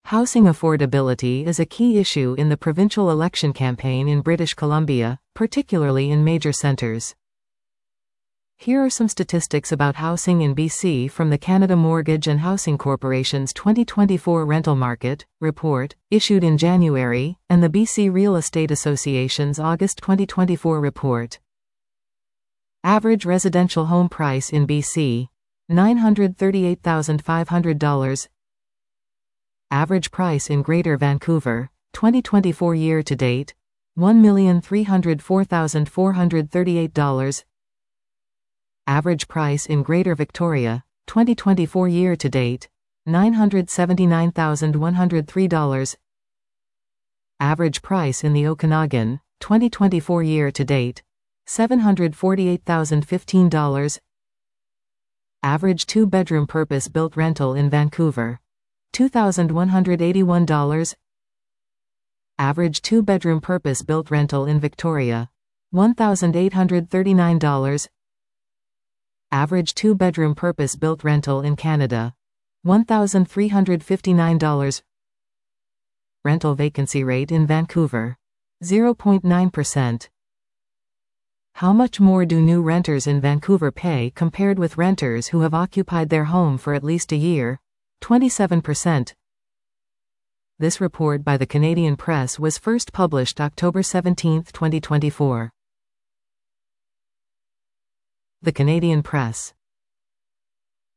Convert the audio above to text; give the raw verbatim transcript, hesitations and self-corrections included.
Housing affordability is a key issue in the provincial election campaign in British Columbia, particularly in major centres. Here are some statistics about housing in B C from the Canada Mortgage and Housing Corporation's twenty twenty-four Rental Market Report, issued in January, and the B C Real Estate Association's August twenty twenty-four report. Average residential home price in B C, nine hundred thirty-eight thousand five hundred dollars. Average price in Greater Vancouver, twenty twenty-four year-to-date, one million three hundred four thousand four hundred thirty-eight dollars. Average price in Greater Victoria, twenty twenty-four year-to-date, nine hundred seventy-nine thousand one hundred three dollars. Average price in the Okanagan, twenty twenty-four year-to-date, seven hundred forty-eight thousand fifteen dollars. Average two-bedroom purpose-built rental in Vancouver, two thousand one hundred eighty-one dollars. Average two-bedroom purpose-built rental in Victoria, one thousand eight hundred thirty-nine dollars. Average two-bedroom purpose-built rental in Canada, one thousand three hundred fifty-nine dollars. Rental vacancy rate in Vancouver, zero point nine percent. How much more do new renters in Vancouver pay compared with renters who have occupied their home for at least a year? twenty-seven percent. This report by the Canadian Press was first published October seventeenth, twenty twenty-four. The Canadian Press.